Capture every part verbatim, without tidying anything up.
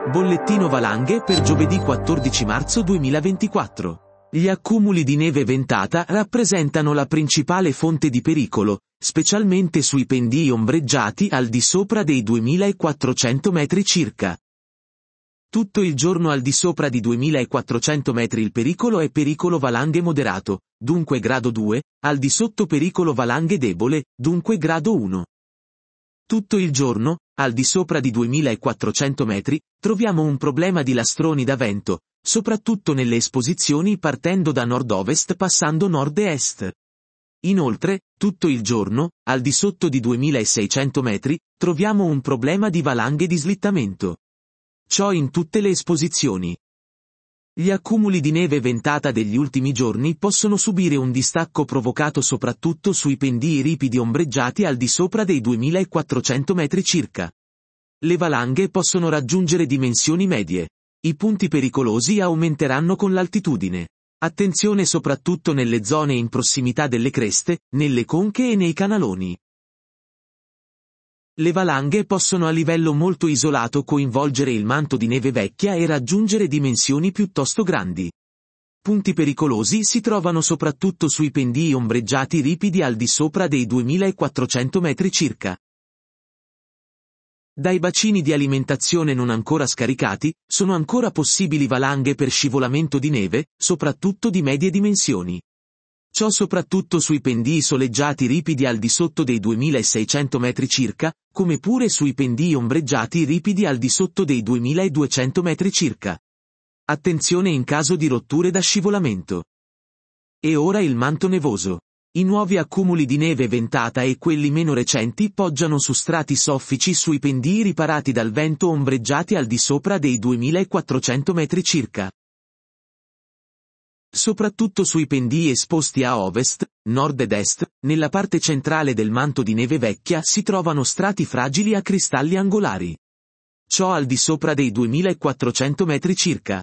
Bollettino valanghe per giovedì quattordici marzo duemilaventiquattro. Gli accumuli di neve ventata rappresentano la principale fonte di pericolo, specialmente sui pendii ombreggiati al di sopra dei duemilaquattrocento metri circa. Tutto il giorno al di sopra di duemilaquattrocento metri il pericolo è pericolo valanghe moderato, dunque grado due, al di sotto pericolo valanghe debole, dunque grado uno. Tutto il giorno, al di sopra di duemilaquattrocento metri, troviamo un problema di lastroni da vento, soprattutto nelle esposizioni partendo da nord-ovest passando nord-est. Inoltre, tutto il giorno, al di sotto di duemilaseicento metri, troviamo un problema di valanghe di slittamento. Ciò in tutte le esposizioni. Gli accumuli di neve ventata degli ultimi giorni possono subire un distacco provocato soprattutto sui pendii ripidi ombreggiati al di sopra dei duemilaquattrocento metri circa. Le valanghe possono raggiungere dimensioni medie. I punti pericolosi aumenteranno con l'altitudine. Attenzione soprattutto nelle zone in prossimità delle creste, nelle conche e nei canaloni. Le valanghe possono a livello molto isolato coinvolgere il manto di neve vecchia e raggiungere dimensioni piuttosto grandi. Punti pericolosi si trovano soprattutto sui pendii ombreggiati ripidi al di sopra dei duemilaquattrocento metri circa. Dai bacini di alimentazione non ancora scaricati, sono ancora possibili valanghe per scivolamento di neve, soprattutto di medie dimensioni. Ciò soprattutto sui pendii soleggiati ripidi al di sotto dei duemilaseicento metri circa, come pure sui pendii ombreggiati ripidi al di sotto dei duemiladuecento metri circa. Attenzione in caso di rotture da scivolamento. E ora il manto nevoso. I nuovi accumuli di neve ventata e quelli meno recenti poggiano su strati soffici sui pendii riparati dal vento ombreggiati al di sopra dei duemilaquattrocento metri circa. Soprattutto sui pendii esposti a ovest, nord ed est, nella parte centrale del manto di neve vecchia si trovano strati fragili a cristalli angolari. Ciò al di sopra dei duemilaquattrocento metri circa.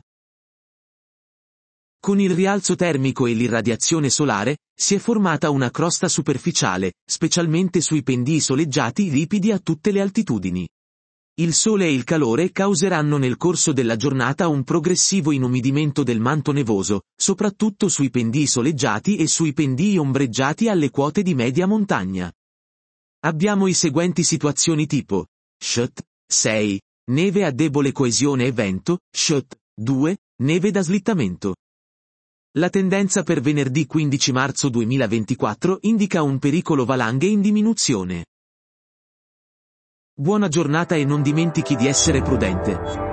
Con il rialzo termico e l'irradiazione solare, si è formata una crosta superficiale, specialmente sui pendii soleggiati ripidi a tutte le altitudini. Il sole e il calore causeranno nel corso della giornata un progressivo inumidimento del manto nevoso, soprattutto sui pendii soleggiati e sui pendii ombreggiati alle quote di media montagna. Abbiamo i seguenti situazioni tipo: S H T sei, neve a debole coesione e vento, S H T due, neve da slittamento. La tendenza per venerdì quindici marzo duemilaventiquattro indica un pericolo valanghe in diminuzione. Buona giornata e non dimentichi di essere prudente.